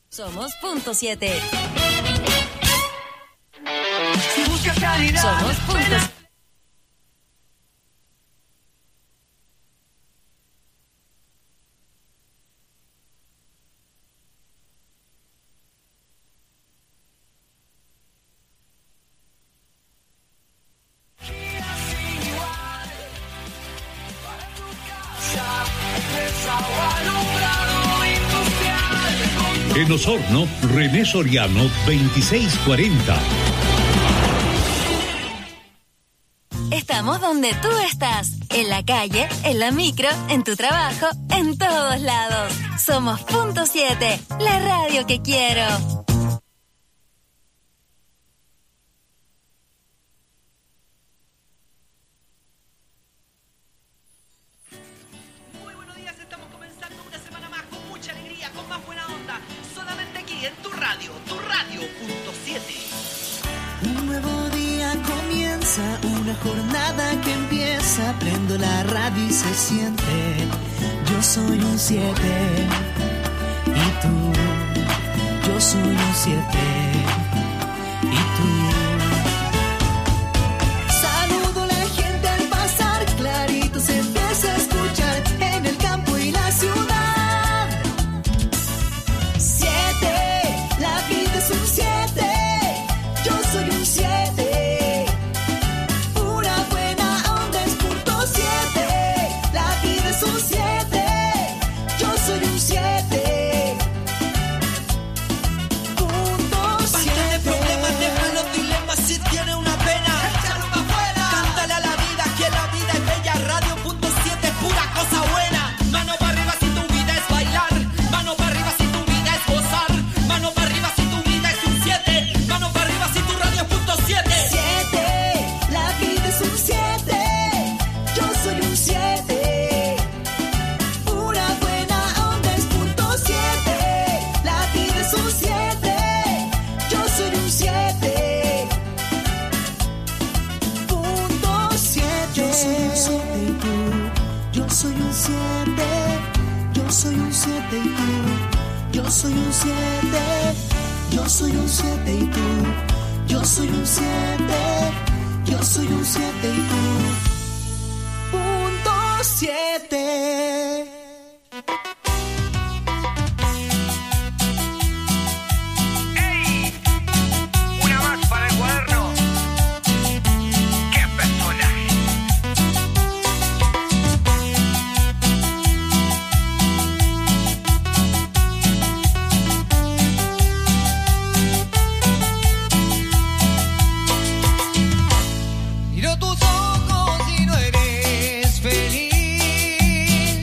Somos Punto 7. Si buscas calidad, Somos Punto 7. En Osorno, René Soriano, 2640. Estamos donde tú estás, en la calle, en la micro, en tu trabajo, en todos lados. Somos Punto 7, la radio que quiero. Muy buenos días, estamos comenzando una semana más con mucha alegría, con más buena onda. Solamente aquí en tu radio Punto 7. Un nuevo día comienza, una jornada que empieza. Prendo la radio y se siente. Yo soy un 7 y tú. Yo soy un 7 y tú. Saludo a la gente al pasar, clarito se empieza a escuchar en el campo y la ciudad. 7, la vida es un 7. Yo soy un 7, pura buena onda es Punto 7. La vida es un 7, yo soy un 7. Punto 7. Basta de problemas, deja los dilemas, si tiene una pena, échalo pa' afuera. Cántale a la vida, que la vida es bella. Radio Punto 7 es pura cosa buena. Mano para arriba si tu vida es bailar. Mano para arriba si tu vida es gozar. Mano para arriba si tu vida es un 7. Mano para arriba si tu radio es Punto 7. 7, la vida es un 7, yo soy un 7. Pura buena onda es Punto 7. La vida es un 7, yo soy un 7. Punto 7. Yo soy un 7 y tú. Yo soy un 7. Yo soy un 7 y tú. Yo soy un 7. Yo soy un 7 y tú. Yo soy un 7. Yo soy un 7 y tú. Punto 7. Una más para el cuaderno. ¡Qué personaje! Miro tus ojos y no eres feliz.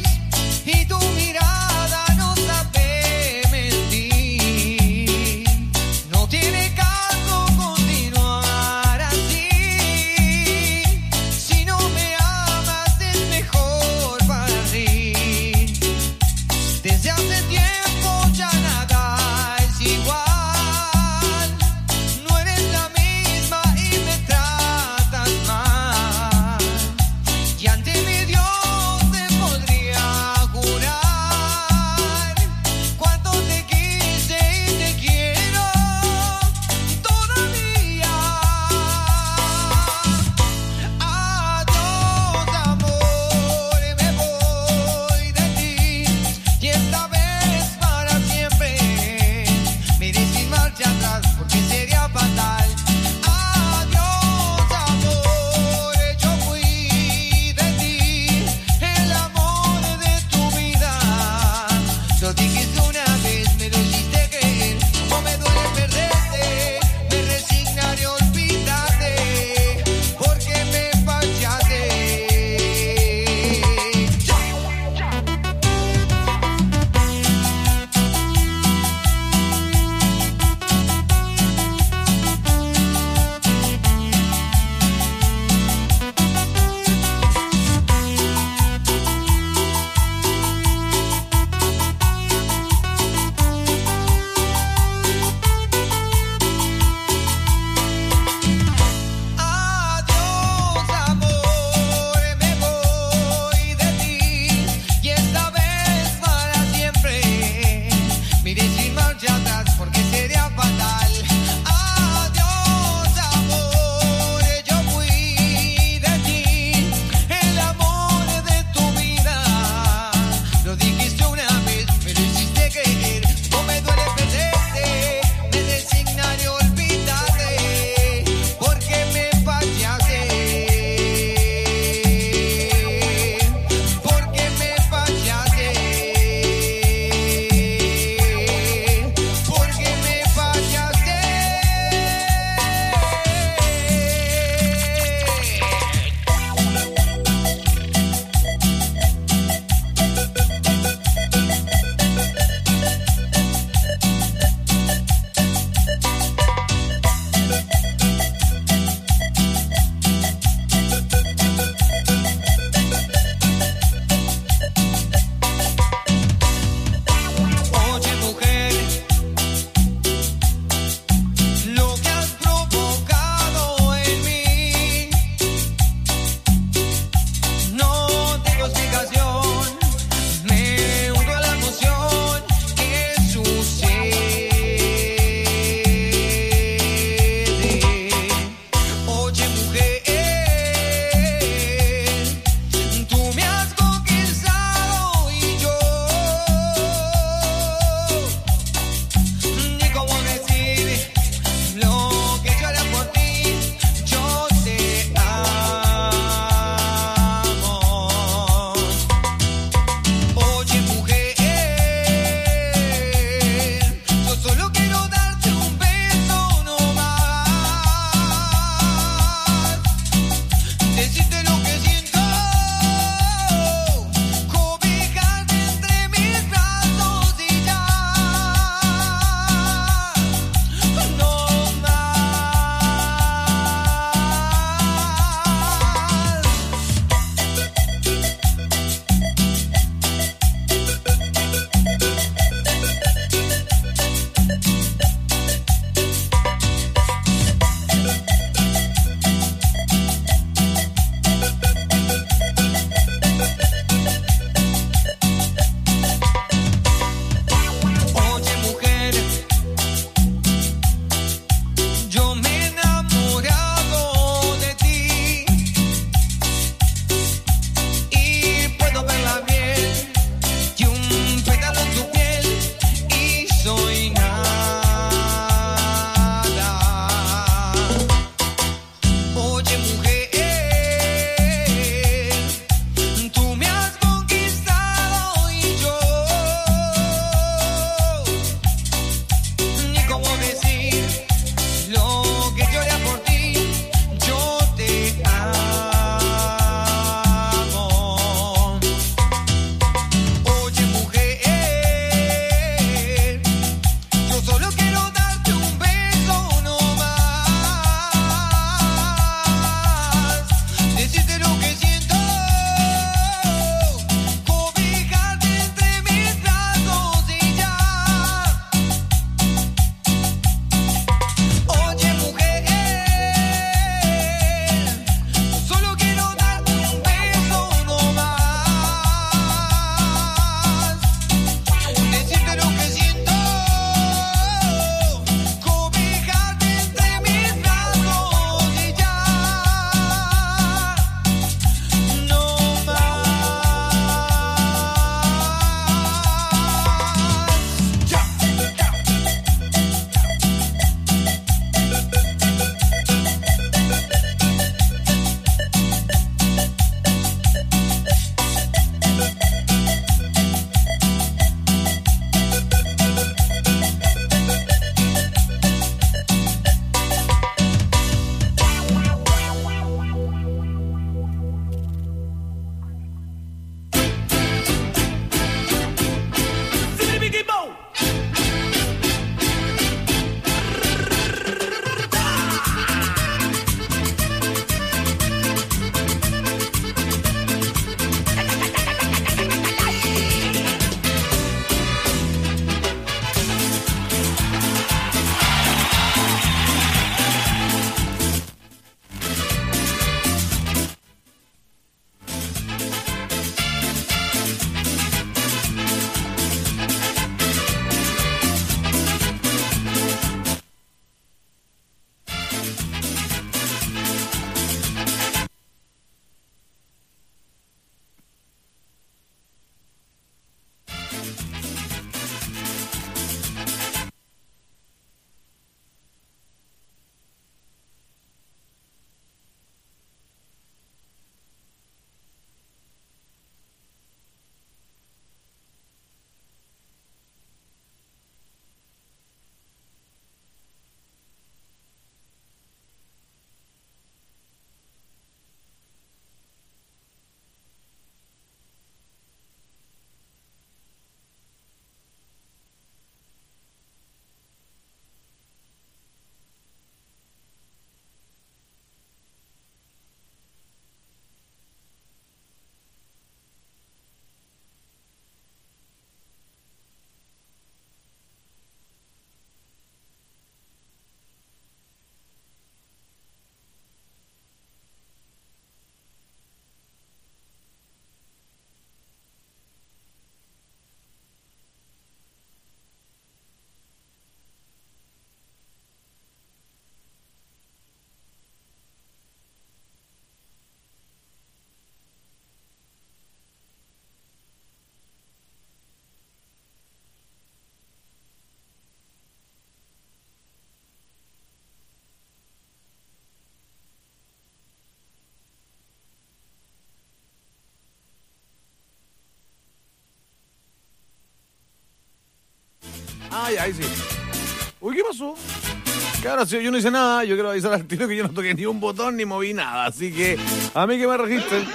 ya, ahí sí. Uy, ¿qué pasó? Que ahora sí, yo no hice nada, yo quiero avisar al tiro que yo no toqué ni un botón ni moví nada, así que a mí que me registren.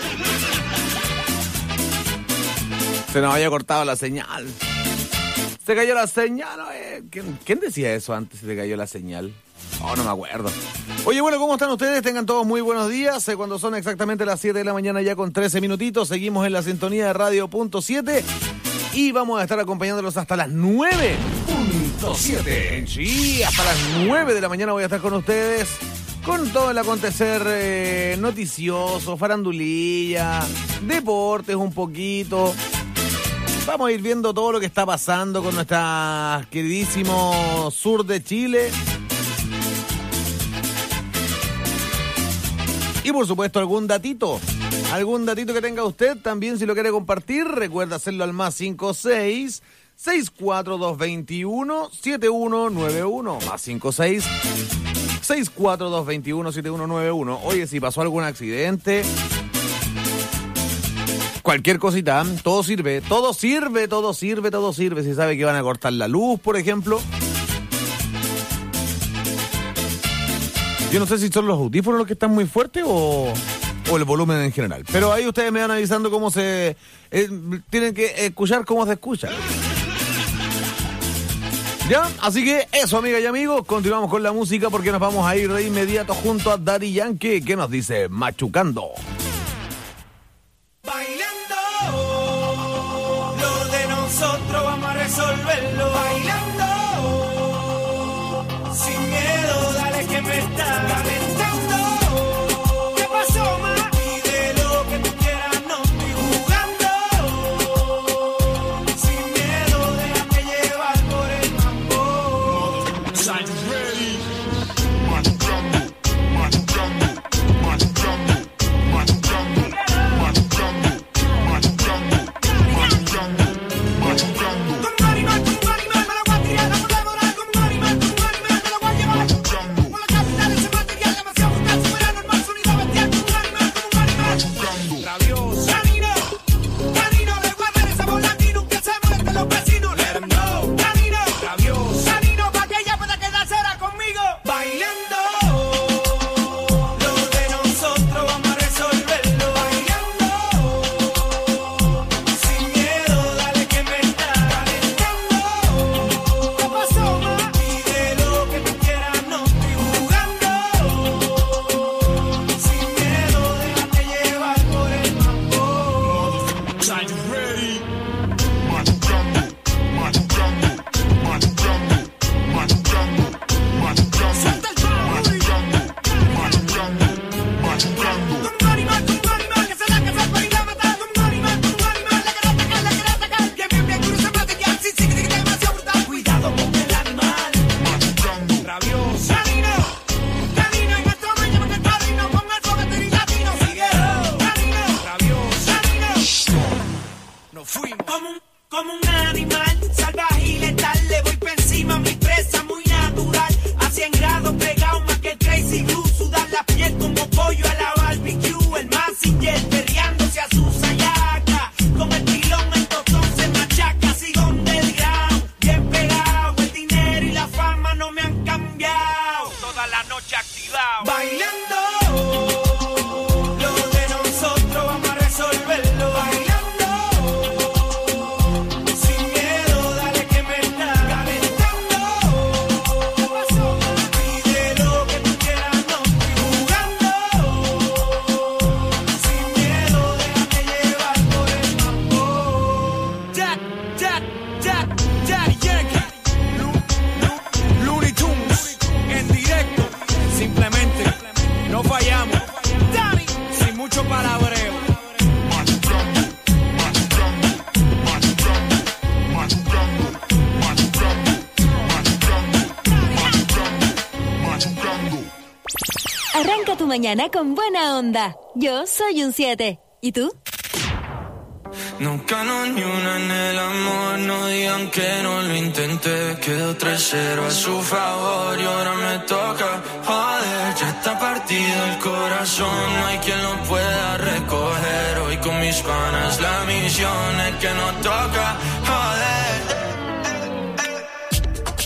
Se nos había cortado la señal. Se cayó la señal, ¿no? ¿Quién decía eso antes? Se cayó la señal. Oh, no me acuerdo. Oye, bueno, ¿cómo están ustedes? Tengan todos muy buenos días. Cuando son exactamente las 7 de la mañana ya con 13 minutitos, seguimos en la sintonía de Radio.7 y vamos a estar acompañándolos hasta las 9.7. Sí, hasta las 9 de la mañana voy a estar con ustedes con todo el acontecer noticioso, farandulilla, deportes un poquito. Vamos a ir viendo todo lo que está pasando con nuestra queridísimo sur de Chile. Y por supuesto algún datito que tenga usted también, si lo quiere compartir, recuerda hacerlo al más 56 64221 7191 más 56 64221 7191. Oye, si pasó algún accidente, cualquier cosita, todo sirve. Si sabe que van a cortar la luz, por ejemplo. Yo no sé si son los audífonos los que están muy fuertes o el volumen en general. Pero ahí ustedes me van avisando cómo se... tienen que escuchar cómo se escucha. ¿Ya? Así que eso, amigas y amigos. Continuamos con la música porque nos vamos a ir de inmediato junto a Daddy Yankee, que nos dice Machucando. Bailando, lo de nosotros vamos a resolverlo. Bailando, sin miedo, dale que me está calentando. ¿Qué pasó, ma? Pide lo que tú quieras, no estoy jugando. Sin miedo, déjame llevar por el mambo. Como un animal salvaje y letal, le voy por encima a mi presa muy natural. A 100 grados pegado más que el Crazy Glue, sudar la piel como pollo a la barbecue. El Mazinger perreándose a su sayaca, con el pilón el tostón se machaca. Sigo underground, bien pegado, el dinero y la fama no me han cambiado. Toda la noche activado, bailando. Lo de nosotros vamos a resolverlo, bailando. No fallamos, Dani, sin mucho palabreo. Arranca tu mañana con buena onda. Yo soy un 7. ¿Y tú? No gano ni una en el amor, no digan que no lo intenté. Quedó 3-0 a su favor y ahora me toca. Joder, ya está partido el corazón, no hay quien lo pueda recoger. Hoy con mis panas la misión es que nos toca. Joder.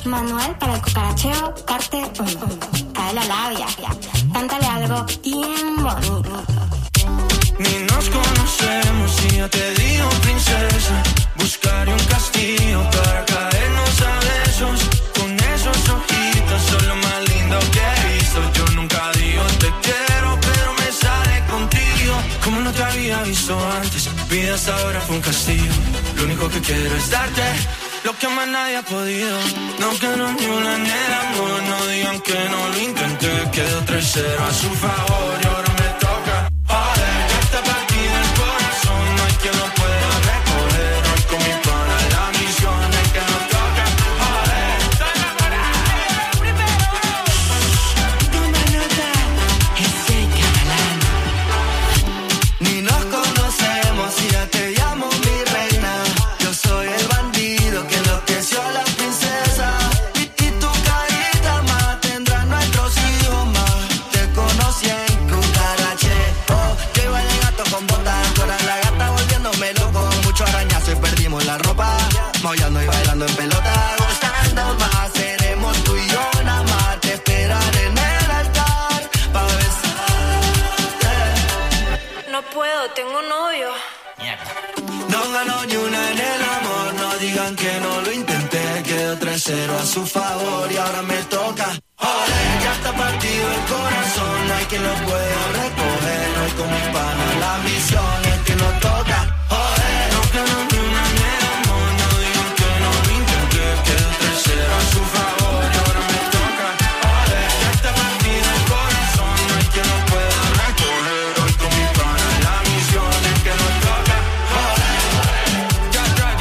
Manual para el cucaracheo, parte 1. Cae la labia, cántale algo bien bonito. Ni nos conocemos y ya te digo princesa. Buscaré un castillo para caernos a besos. Con esos ojitos son lo más lindo que he visto. Yo nunca digo te quiero, pero me sale contigo. Como no te había visto antes, vida hasta ahora fue un castigo. Lo único que quiero es darte lo que más nadie ha podido. No quiero ni una en el amor, no digan que no lo intenté. Quedó 3-0 a su favor y ahora me toca. Joder, ya está partido el corazón, no hay quien lo pueda recoger. Hoy con mi pana la misión es que nos toca. Joder, estoy enamorado primero. Toma nota, ese catalán. Ni nos conocemos y ya te llamo mi reina. Yo soy el bandido que enloqueció a la princesa. Y tu carita más tendrá nuestros hijos más. Te conocí en cucaracheo. Yo iba el gato con botas, ahora la gata volviéndome loco. Mucho arañazo y perdimos la ropa. Maullando y bailando en pelota. Gustando más, seremos tú y yo nada más. Te esperaré en el altar pa' besarte. No puedo, tengo novio. No ganó ni una en el amor, no digan que no lo intenté. Quedó 3-0 a su favor y ahora me toca. Joder, ya está partido el corazón, no hay quien lo pueda recoger. Hoy con mi pana la misión es que nos toca. Joder, No quiero ni una en el amor, no digan que no lo intenté. Quedó 3-0 a su favor y ahora me toca. Joder, ya está partido el corazón, no hay quien lo pueda recoger. Hoy con mi pana la misión es que nos toca. Joder, ya.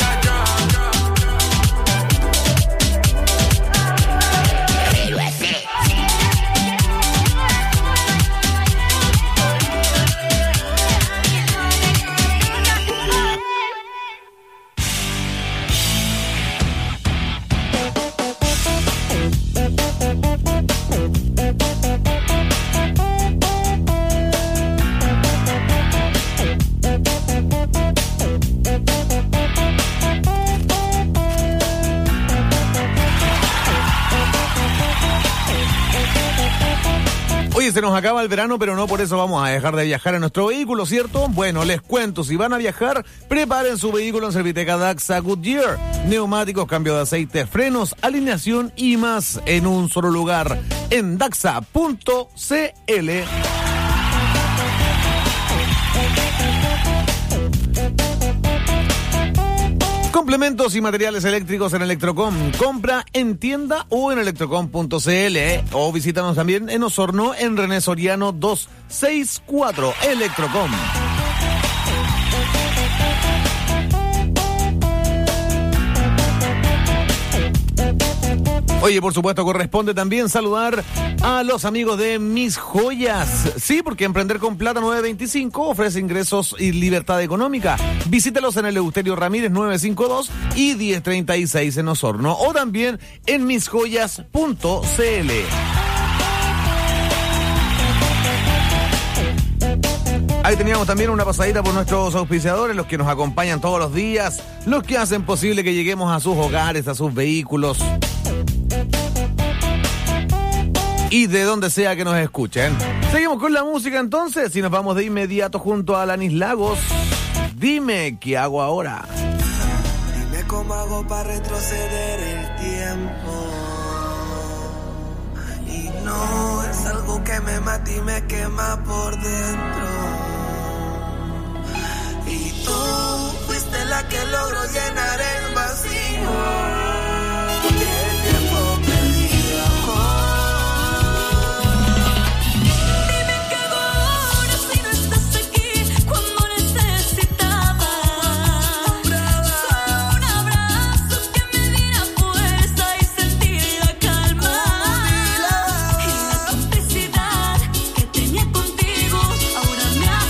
Oye, se nos acaba el verano, pero no por eso vamos a dejar de viajar en nuestro vehículo, ¿cierto? Bueno, les cuento, si van a viajar, preparen su vehículo en Serviteca Daxa Goodyear. Neumáticos, cambio de aceite, frenos, alineación y más en un solo lugar, en daxa.cl. Complementos y materiales eléctricos en Electrocom. Compra en tienda o en electrocom.cl. O visítanos también en Osorno, en René Soriano 264. Electrocom. Oye, por supuesto, corresponde también saludar a los amigos de Mis Joyas. Sí, porque Emprender con Plata 925 ofrece ingresos y libertad económica. Visítelos en el Eleuterio Ramírez 952 y 1036 en Osorno. O también en misjoyas.cl. Ahí teníamos también una pasadita por nuestros auspiciadores, los que nos acompañan todos los días, los que hacen posible que lleguemos a sus hogares, a sus vehículos y de donde sea que nos escuchen. Seguimos con la música entonces y nos vamos de inmediato junto a Alanis Lagos. Dime qué hago ahora. dime cómo hago para retroceder el tiempo. Y no es algo que me mata y me quema por dentro. Y tú fuiste la que logró llenar el vacío. Ahora me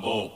mambo.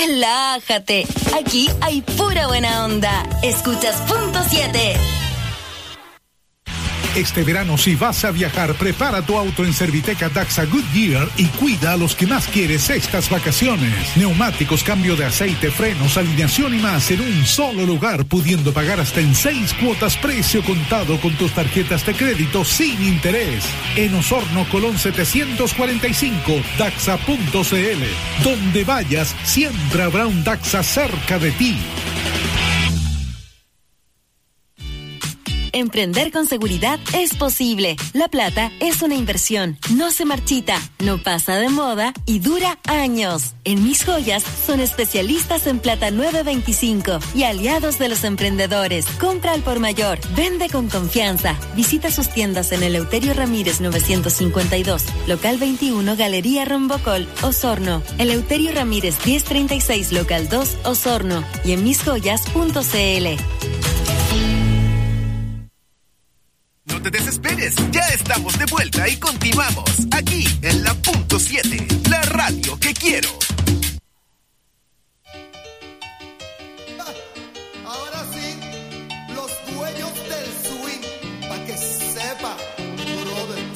relájate. Aquí hay pura buena onda. Escuchas Punto 7. Este verano, si vas a viajar, prepara tu auto en Serviteca Daxa Goodyear y cuida a los que más quieres estas vacaciones. Neumáticos, cambio de aceite, frenos, alineación y más en un solo lugar, pudiendo pagar hasta en 6 cuotas precio contado con tus tarjetas de crédito sin interés. En Osorno, Colón 745, Daxa.cl. Donde vayas, siempre habrá un Daxa cerca de ti. Emprender con seguridad es posible. La plata es una inversión, no se marchita, no pasa de moda y dura años. En Mis Joyas son especialistas en plata 925 y aliados de los emprendedores. Compra al por mayor, vende con confianza. Visita sus tiendas en Eleuterio Ramírez 952, local 21, Galería Rombocol, Osorno. Eleuterio Ramírez 1036, local 2, Osorno. Y en misjoyas.cl. No te desesperes, ya estamos de vuelta y continuamos aquí en la Punto 7, la radio que quiero. Ahora sí, los dueños del swing, pa' que sepa, brother.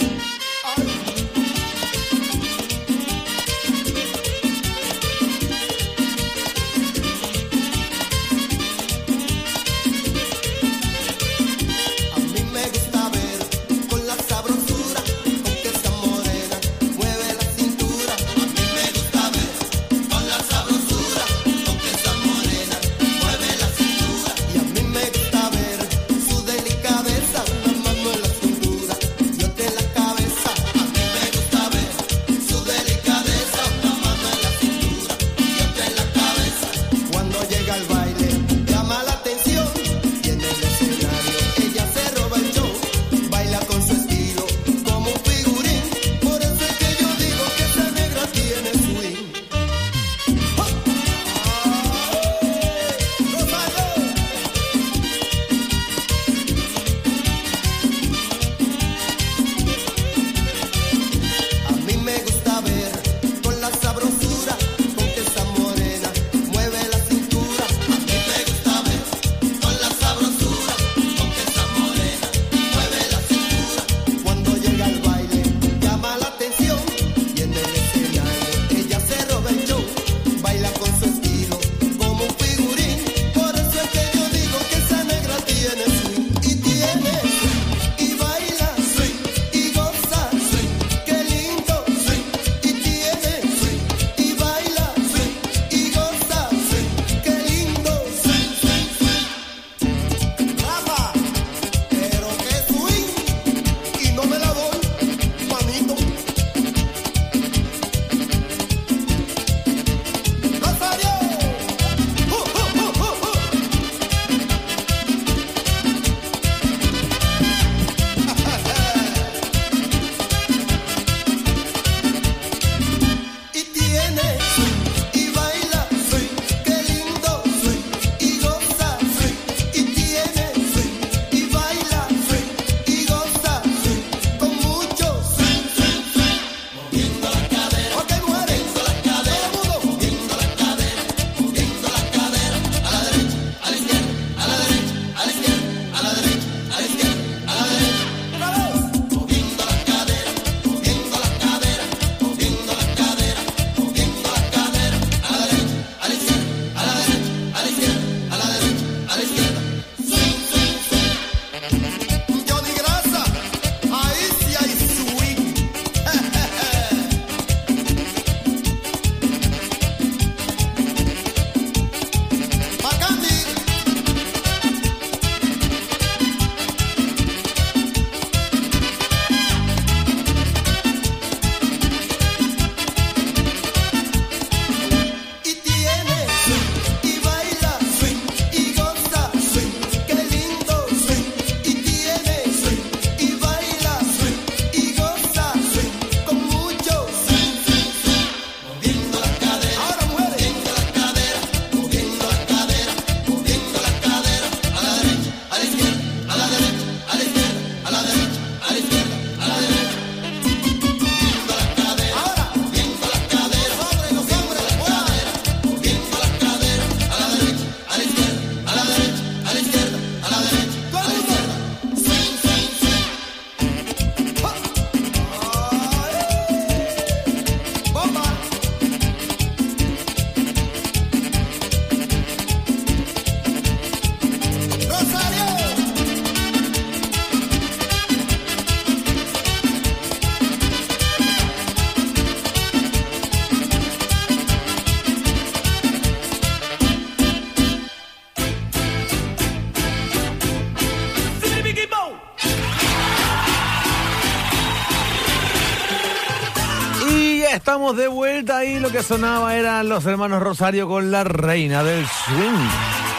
estamos de vuelta y lo que sonaba eran los hermanos Rosario con La Reina del Swing.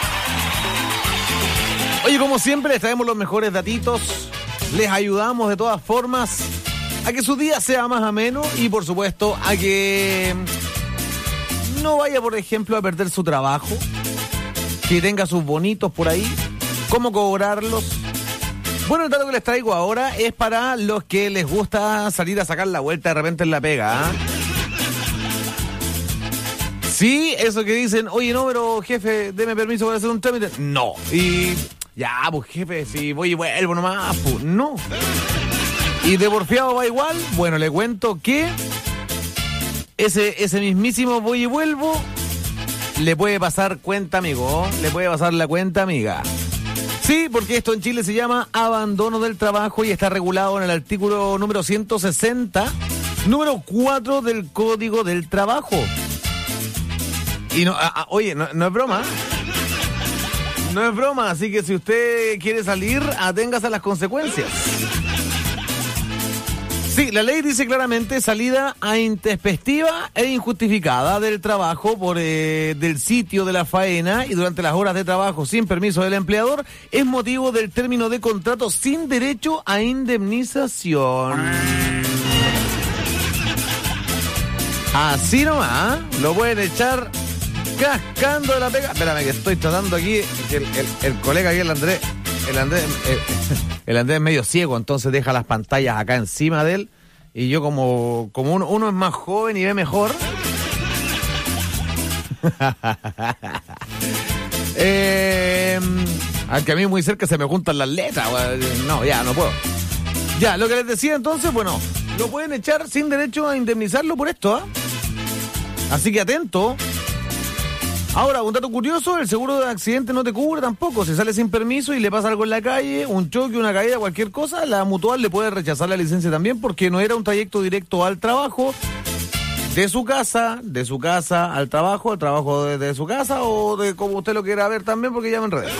Oye, como siempre, les traemos los mejores datitos. Les ayudamos de todas formas a que su día sea más ameno y, por supuesto, a que no vaya, por ejemplo, a perder su trabajo, que tenga sus bonitos por ahí, cómo cobrarlos. Bueno, el dato que les traigo ahora es para los que les gusta salir a sacar la vuelta de repente en la pega, ¿eh? Sí, eso que dicen, oye, no, pero jefe, deme permiso para hacer un trámite. No. Y ya, pues jefe, si voy y vuelvo nomás, pues no. ¿Y de porfiado va igual? Bueno, le cuento que ese mismísimo voy y vuelvo le puede pasar cuenta amigo, le puede pasar la cuenta amiga. Sí, porque esto en Chile se llama abandono del trabajo y está regulado en el artículo número 160, número 4 del Código del Trabajo. Y no, oye, no es broma. No es broma, así que si usted quiere salir, aténgase a las consecuencias. Sí, la ley dice claramente salida intempestiva e injustificada del trabajo por del sitio de la faena y durante las horas de trabajo sin permiso del empleador es motivo del término de contrato sin derecho a indemnización. Así nomás, lo pueden echar cascando de la pega. Espérame que estoy tratando aquí, el colega aquí, el Andrés es medio ciego, entonces deja las pantallas acá encima de él. Y yo como uno es más joven y ve mejor. Aunque a mí muy cerca se me juntan las letras. No, ya, no puedo. Ya, lo que les decía entonces, bueno, lo pueden echar sin derecho a indemnizarlo por esto, ¿eh? Así que atento. Ahora, un dato curioso, el seguro de accidente no te cubre tampoco. Si sale sin permiso y le pasa algo en la calle, un choque, una caída, cualquier cosa, la mutual le puede rechazar la licencia también porque no era un trayecto directo al trabajo, de su casa al trabajo de su casa o de como usted lo quiera ver también porque ya me enredé.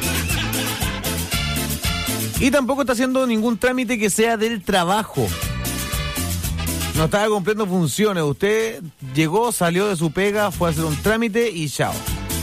Y tampoco está haciendo ningún trámite que sea del trabajo. No estaba cumpliendo funciones. Usted llegó, salió de su pega, fue a hacer un trámite y chao.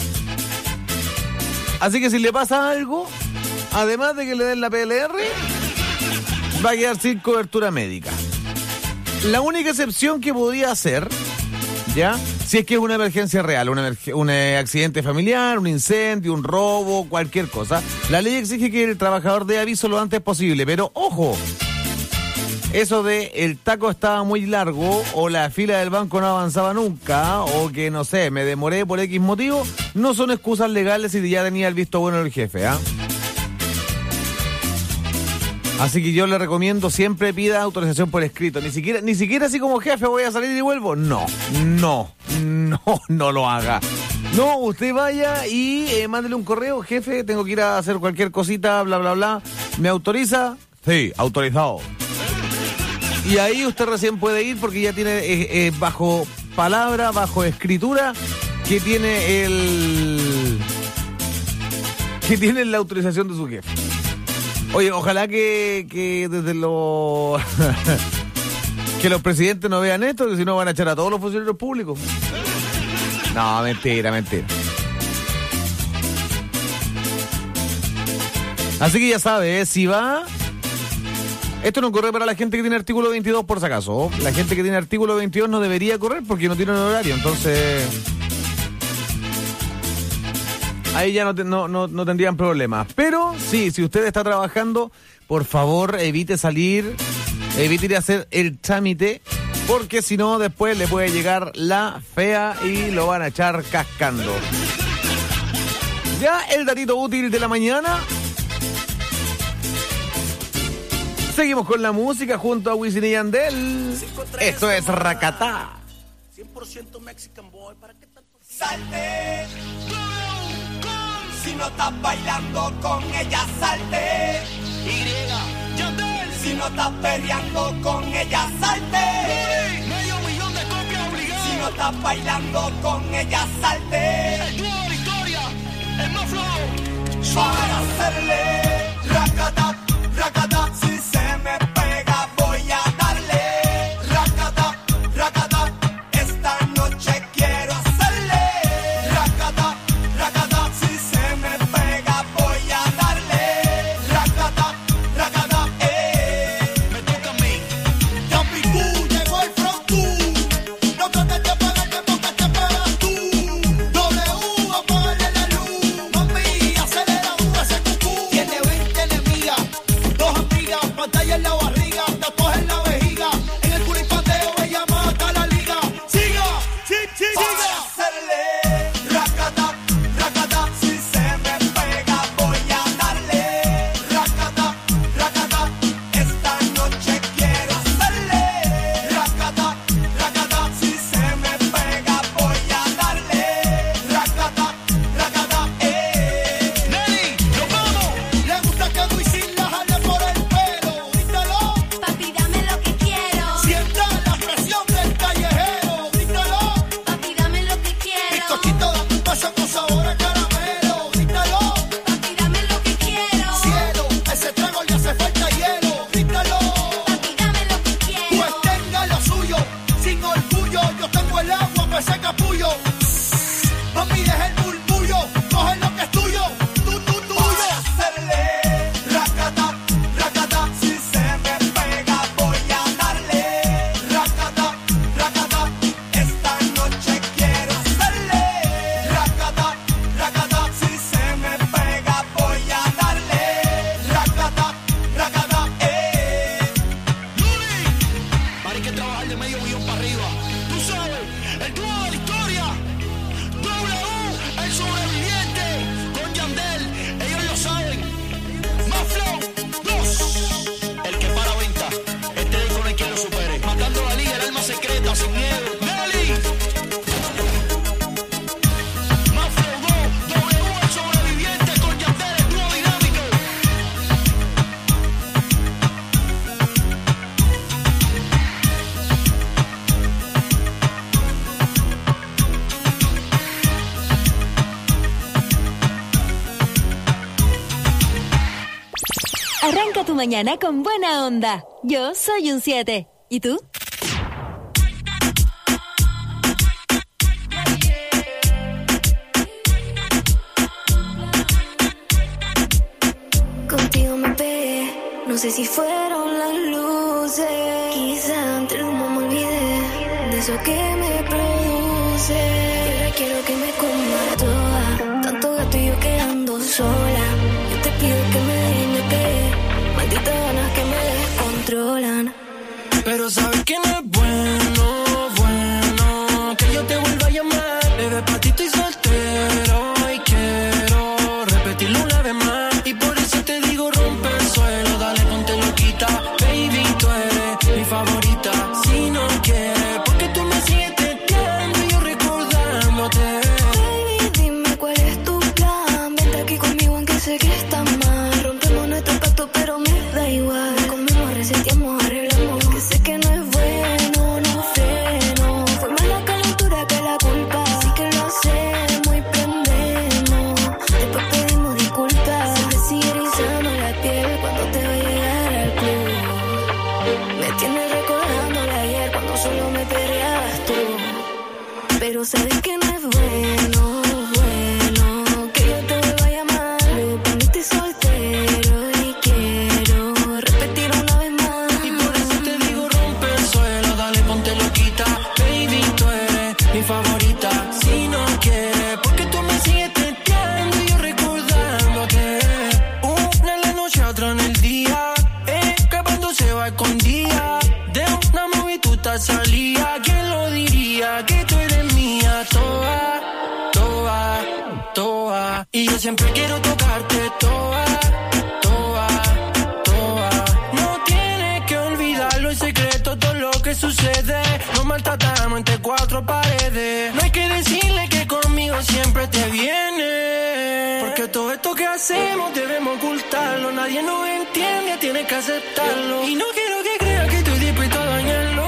Así que si le pasa algo, además de que le den la PLR, va a quedar sin cobertura médica. La única excepción que podría hacer, ¿ya? Si es que es una emergencia real, un accidente familiar, un incendio, un robo, cualquier cosa. La ley exige que el trabajador dé aviso lo antes posible, pero ¡ojo! Eso de el taco estaba muy largo o la fila del banco no avanzaba nunca o que, no sé, me demoré por X motivo, no son excusas legales si ya tenía el visto bueno del jefe, ¿ah? Así que yo le recomiendo siempre pida autorización por escrito. Ni siquiera así como jefe voy a salir y vuelvo. No lo haga. No, usted vaya y mándele un correo, jefe, tengo que ir a hacer cualquier cosita, bla, bla, bla. ¿Me autoriza? Sí, autorizado. Y ahí usted recién puede ir porque ya tiene bajo palabra, bajo escritura, que tiene la autorización de su jefe. Oye, ojalá que desde los que los presidentes no vean esto, que si no van a echar a todos los funcionarios públicos. No, mentira. Así que ya sabe, si va... Esto no corre para la gente que tiene artículo 22 por si acaso. La gente que tiene artículo 22 no debería correr porque no tiene horario. Entonces, ahí ya no tendrían problemas. Pero sí, si usted está trabajando, por favor evite salir, evite ir a hacer el trámite, porque si no después le puede llegar la fea y lo van a echar cascando. Ya el datito útil de la mañana. Seguimos con la música junto a Wisin y Yandel. Esto es Rakatá. 100% Mexican Boy, ¿para qué tanto? Salte. Si no estás bailando con ella, salte. Yandel. Si no estás peleando con ella, salte. Medio millón de copias obligadas. Si no estás bailando con ella, salte. El dúo Victoria, el más flow. Para hacerle Rakatá, Rakatá. Si se me pega voy a darle Rakatá, Rakatá. Arranca tu mañana con buena onda. Yo soy un 7. ¿Y tú? Contigo me pegué, no sé si fueron las luces. Quizá entre el humo me olvidé de eso que me produce. Ahora quiero que me coma toda, tanto gato y yo quedando sola. Yo te pido que me dejes, me pegué, malditas ganas que me descontrolan. Pero sabes que no es bueno que yo te vuelva a llamar. Bebé, pa' ti estoy soltero y quiero repetirlo una vez más. Y por eso te digo rompe el suelo, dale ponte loquita. Baby, tú eres mi favorita. Si no quieres, porque tú me sigues testeando y yo recordándote. Baby, dime cuál es tu plan. Vente aquí conmigo aunque sé que está mal. Rompemos nuestro pacto pero me da igual. Comemos, reseteamos, arreglamos. Que sé que no es bueno, no freno. Fue más la calentura que la culpa. Así que lo hacemos y prendemos. Después pedimos disculpas. Se me sigue erizando la piel cuando te va a llegar al club. Me tienes recordando el ayer cuando solo me perreabas tú. Pero sabes que no es bueno que yo te vuelva a llamar. Me poniste soltero y quiero repetir una vez más. Y por eso te digo rompe el suelo, dale ponte loquita. Baby, tú eres mi favorita. Si no quieres, porque tú me sigues testeando y yo recordándote. Una en la noche, otra en el día. Escapándose va escondida. De una movie tú te salía. ¿Quién lo diría? Que tú eres mía, toda, toda, toda. Y yo siempre quiero tocarte toda, toda, toda. No tienes que olvidarlo, es secreto todo lo que sucede. Nos maltratamos entre cuatro paredes. No hay que decirle que conmigo siempre te viene. Porque todo esto que hacemos debemos ocultarlo. Nadie nos entiende, tienes que aceptarlo. Y no quiero que creas que estoy dispuesto a dañarlo.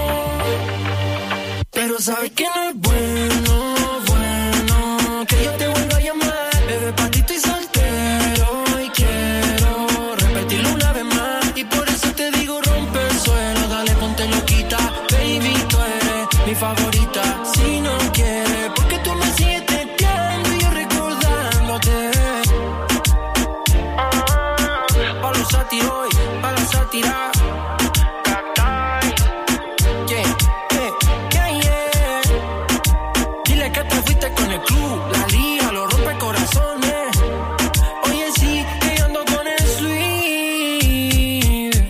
Pero sabes que no es bueno que yo te vuelva a llamar. Bebé, pa' ti estoy soltero y quiero repetirlo una vez más. Y por eso te digo rompe el suelo, dale ponte loquita. Baby, tú eres mi favorita. Si no quieres, porque tú me sigues testeando y yo recordándote. Pa' los sátiros, pa' la sátira. Dile que te fuiste con el club, la liga, los rompe corazones. Oye, sí, que yo ando con el sweet.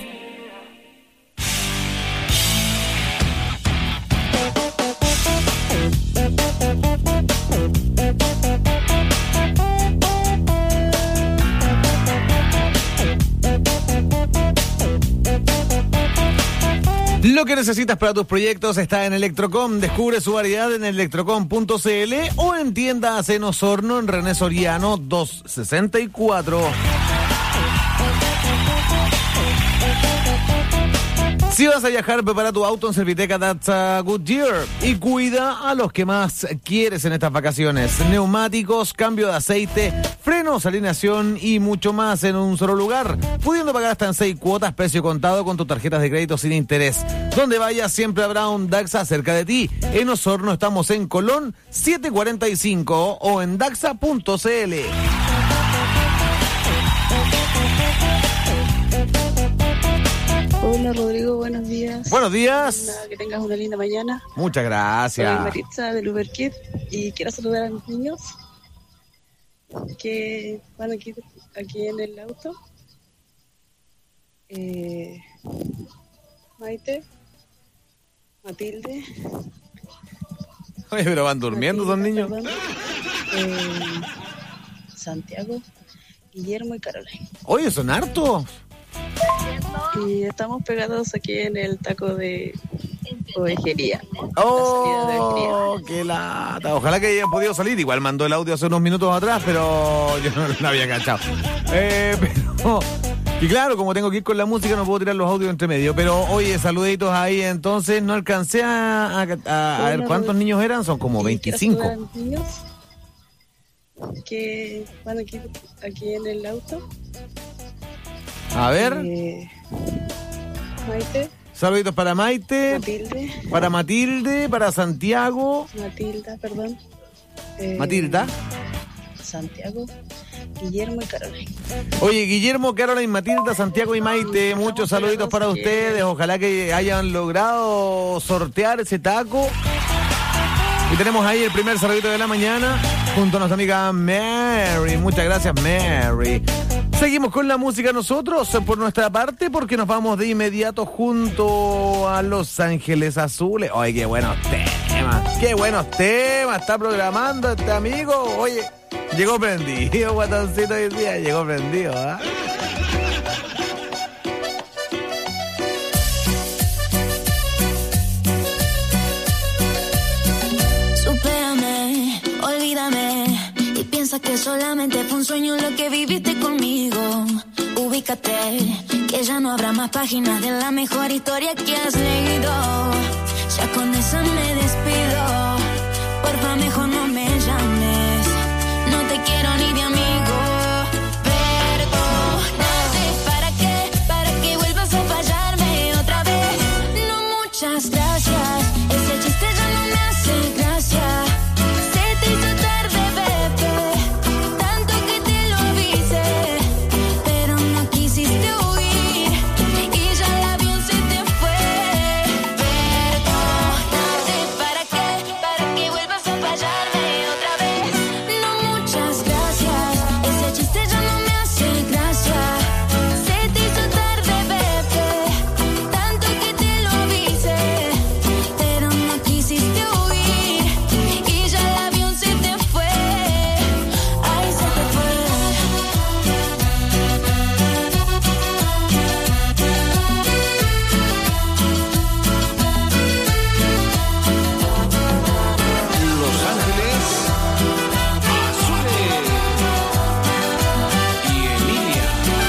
Lo que necesitas para tus proyectos está en Electrocom. Descubre su variedad en electrocom.cl o en tiendas en Osorno, en René Soriano 264. Si vas a viajar, prepara tu auto en Serviteca Datsa Goodyear y cuida a los que más quieres en estas vacaciones. Neumáticos, cambio de aceite, frenos, alineación y mucho más en un solo lugar, pudiendo pagar hasta en 6 cuotas, precio contado con tus tarjetas de crédito sin interés. Donde vayas siempre habrá un Daxa cerca de ti. En Osorno estamos en Colón 745 o en daxa.cl. Hola Rodrigo, buenos días. Buenos días. Nada, que tengas una linda mañana. Muchas gracias. Soy Maritza del Uber Kid y quiero saludar a mis niños que van aquí en el auto. Maite, Matilde. Oye, pero van durmiendo esos niños. Santiago, Guillermo y Caroline. Oye, son hartos. Y estamos pegados aquí en el taco de ovejería. ¡Oh, qué lata! Ojalá que hayan podido salir. Igual mandó el audio hace unos minutos atrás, pero yo no lo había cachado. Pero... Y claro, como tengo que ir con la música, no puedo tirar los audios entre medio. Pero, oye, saluditos ahí. Entonces, no alcancé a ver cuántos niños eran. Son como 25. A mis niños que van aquí en el auto. A ver. Maite. Saluditos para Maite. Matilde. Para Matilde, para Santiago. Matilda, perdón. Matilda. Santiago, Guillermo y Carolina. Oye, Guillermo, Carolina, Matilda, Santiago y Maite, muchos saluditos para ustedes. Ojalá que hayan logrado sortear ese taco. Y tenemos ahí el primer saludito de la mañana junto a nuestra amiga Mary. Muchas gracias, Mary. Seguimos con la música nosotros por nuestra parte porque nos vamos de inmediato junto a Los Ángeles Azules. Oye, qué buenos temas está programando este amigo. Oye, llegó prendido, guatoncito, hoy día llegó prendido, ¿ah? Supérame, olvídame y piensa que solamente fue un sueño lo que viviste conmigo. Ubícate, que ya no habrá más páginas de la mejor historia que has leído. Ya con esa me despido, porfa mejor no me llames, no te quiero ni de amigo. Perdónate, ¿para qué vuelvas a fallarme otra vez? No, muchas gracias, ese chiste ya no me hace gracia. Se te hizo tarde, bebé, tanto que te lo avisé, pero no quisiste huir y ya el avión se te fue. Perdónate, ¿para qué vuelvas a fallarme otra vez? No, muchas gracias, ese chiste ya no me hace gracia. Se te hizo tarde, bebé, tanto que te lo avisé, pero no quisiste huir y ya el avión se te fue. Ay, se te fue. Los Ángeles Azules y Emilia.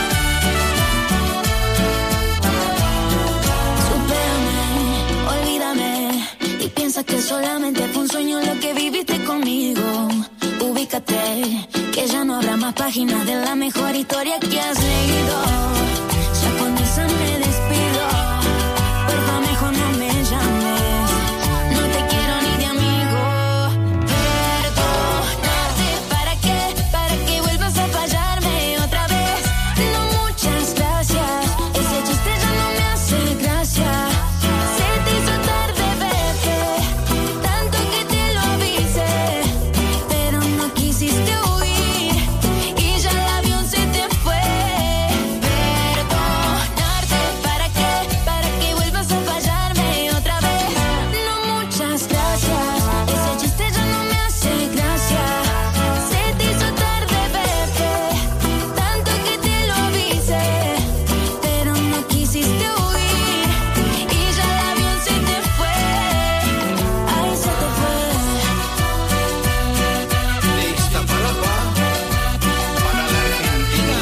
Supérame, olvídame y piensa que solamente fue un sueño lo que viviste conmigo. Ubícate, que ya no habrá más páginas de la mejor historia que has leído. Ya con esa me despido, porfa mejor no me llames, no te quiero ni de amigo. Perdónate, ¿para qué vuelvas a fallarme otra vez? No, muchas gracias, ese chiste ya no me hace gracia. Se te hizo tarde, bebé, tanto que te lo avisé, pero no quisiste huir y ya el avión se te fue. Perdónate, ¿para qué vuelvas a fallarme otra vez? No, muchas gracias, ese chiste ya no me hace gracia. Se te hizo tarde, bebé, tanto que te lo avisé, pero no quisiste huir y ya el avión se te fue. Ay, se te fue. De Iztapalapa para la Argentina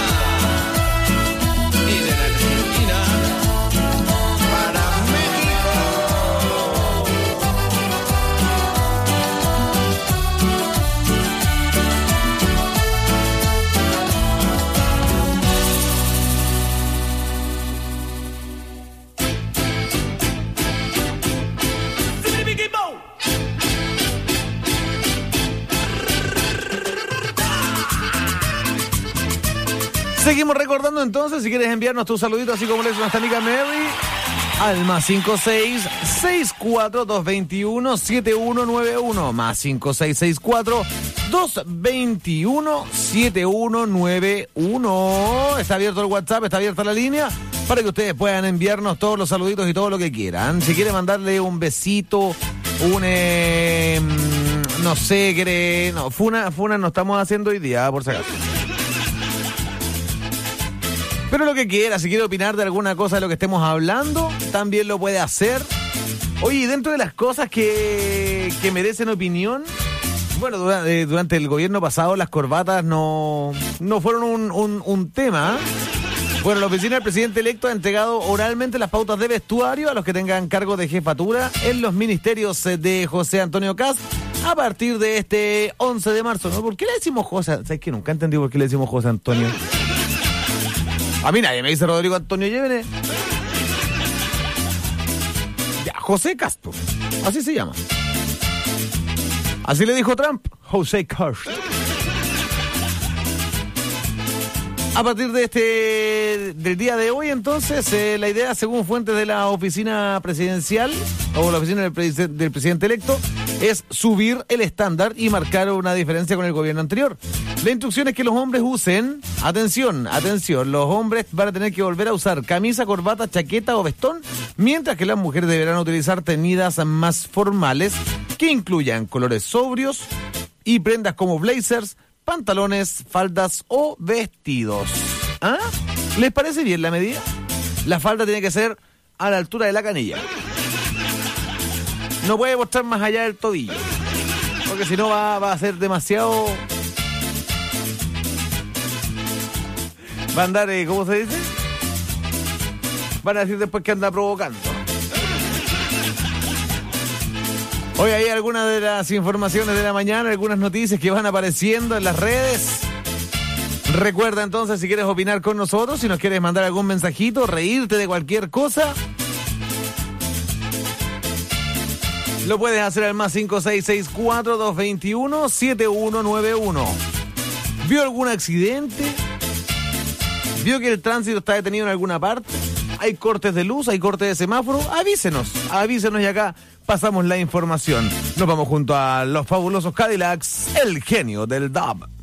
y de la Argentina para México. Seguimos recordando entonces, si quieres enviarnos tus saluditos, así como le hizo nuestra amiga Mary, al más 56-64-221-7191, más 56-64-221-7191. Está abierto el WhatsApp, está abierta la línea, para que ustedes puedan enviarnos todos los saluditos y todo lo que quieran. Si quieren mandarle un besito, no sé, quiere... No, Funa no estamos haciendo hoy día, por si acaso. Pero lo que quiera, si quiere opinar de alguna cosa de lo que estemos hablando, también lo puede hacer. Oye, dentro de las cosas que merecen opinión, bueno, durante el gobierno pasado las corbatas no fueron un tema. Bueno, la oficina del presidente electo ha entregado oralmente las pautas de vestuario a los que tengan cargo de jefatura en los ministerios de José Antonio Kast a partir de este 11 de marzo. ¿No? ¿Por qué le decimos José? ¿Sabes qué? Nunca entendí por qué le decimos José Antonio. A mí nadie me dice Rodrigo Antonio Llévenes. Ya, José Castro. Así se llama. Así le dijo Trump. José Castro. A partir de del día de hoy, entonces, la idea, según fuentes de la oficina presidencial o la oficina del presidente electo, es subir el estándar y marcar una diferencia con el gobierno anterior. La instrucción es que los hombres usen, atención, los hombres van a tener que volver a usar camisa, corbata, chaqueta o vestón, mientras que las mujeres deberán utilizar teñidas más formales que incluyan colores sobrios y prendas como blazers, pantalones, faldas o vestidos. ¿Ah? ¿Les parece bien la medida? La falda tiene que ser a la altura de la canilla. No puede mostrar más allá del tobillo, porque si no va a ser demasiado... Va a andar, ¿cómo se dice? Van a decir después que anda provocando. Hoy hay algunas de las informaciones de la mañana, algunas noticias que van apareciendo en las redes. Recuerda entonces, si quieres opinar con nosotros, si nos quieres mandar algún mensajito, reírte de cualquier cosa, lo puedes hacer al más 5664-221-7191. ¿Vio algún accidente? ¿Vio que el tránsito está detenido en alguna parte? ¿Hay cortes de luz? ¿Hay cortes de semáforo? Avísenos y acá pasamos la información. Nos vamos junto a los fabulosos Cadillacs, el genio del dub.